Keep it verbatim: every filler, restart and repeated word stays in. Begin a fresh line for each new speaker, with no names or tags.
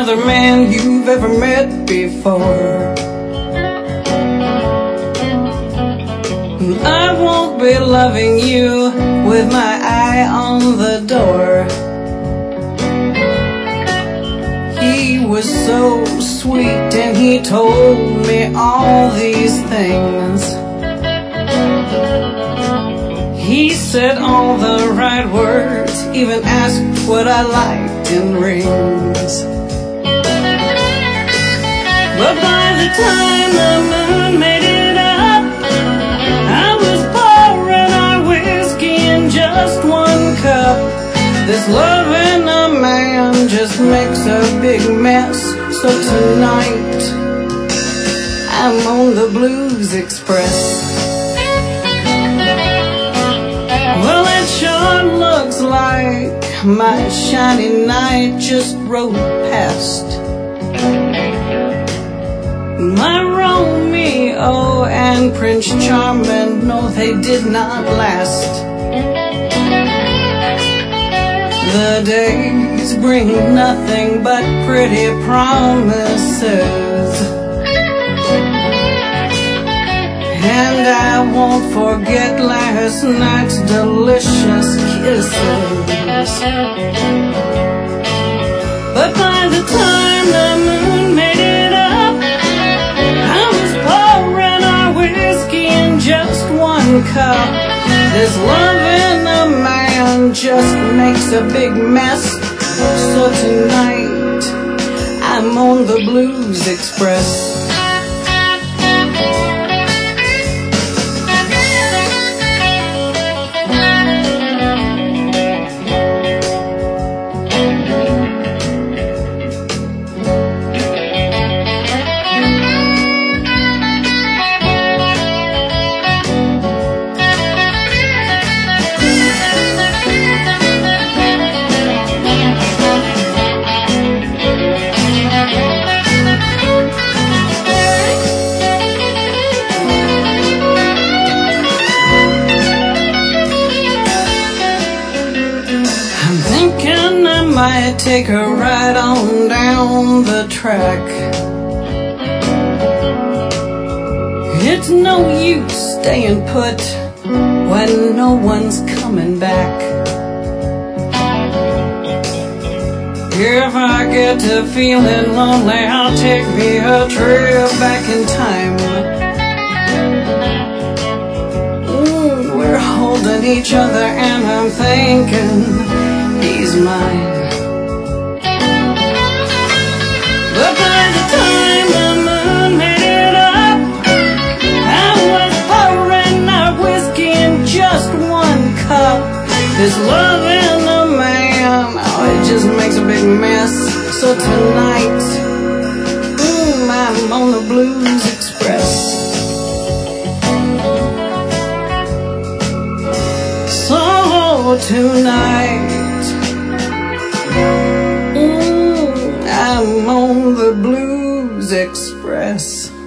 other man you've ever met before. I won't be loving you with my eye on the door. He was so sweet and he told me all these things. He said all the right words, even asked what I liked in rings. But by the time the moon made it up, I was pouring our whiskey in just one cup. This loving a man just makes a big mess. So tonight I'm on the Blues Express. Well, it sure looks like my shiny night just rode past. My Romeo and Prince Charming, no, they did not last. The days bring nothing but pretty promises, and I won't forget last night's delicious kisses. But by the time the moon made it up, I was pouring our whiskey in just one cup. This loving a man just makes a big mess. So tonight I'm on the Blues Express. Might take her right on down the track. It's no use staying put when no one's coming back. If I get to feeling lonely, I'll take me a trip back in time. Ooh, we're holding each other and I'm thinking he's mine. But by the time the moon made it up, I was pouring our whiskey in just one cup. This loving a man, oh, it just makes a big mess. So tonight, mm, I'm on the Blues Express. So tonight, I'm on the Blues Express.